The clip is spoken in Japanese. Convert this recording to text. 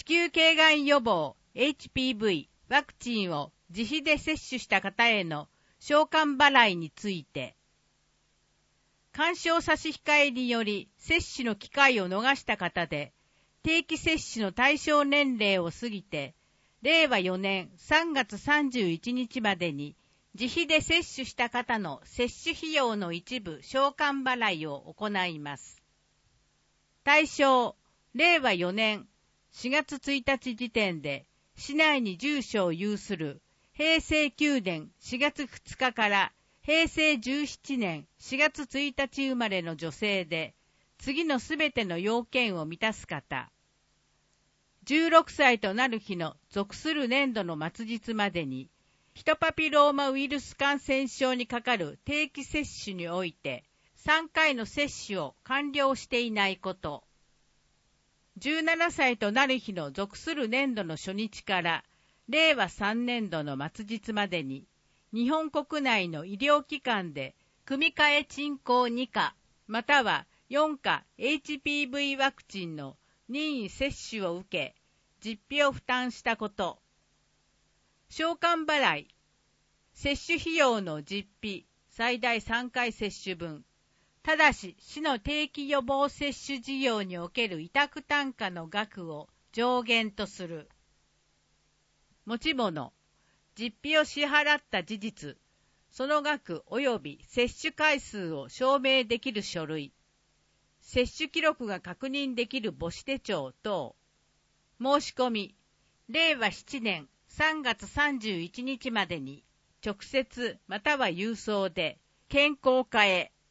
子宮頸がん予防 HPV ワクチンを自費で接種した方への償還払いについて、勧奨差し控えにより接種の機会を逃した方で、定期接種の対象年齢を過ぎて、令和4年3月31日までに自費で接種した方の接種費用の一部償還払いを行います。対象、令和4年4月1日時点で市内に住所を有する平成9年4月2日から平成17年4月1日生まれの女性で、次のすべての要件を満たす方。16歳となる日の属する年度の末日までに、ヒトパピローマウイルス感染症にかかる定期接種において、3回の接種を完了していないこと。17歳となる日の属する年度の初日から、令和3年度の末日までに、日本国内の医療機関で、組み換え鎮行2価、または4価 HPV ワクチンの任意接種を受け、実費を負担したこと。償還払い。接種費用の実費、最大3回接種分。ただし、市の定期予防接種事業における委託単価の額を上限とする。持ち物。実費を支払った事実、その額及び接種回数を証明できる書類。接種記録が確認できる母子手帳等。申し込み、令和7年3月31日までに直接または郵送で健康課へ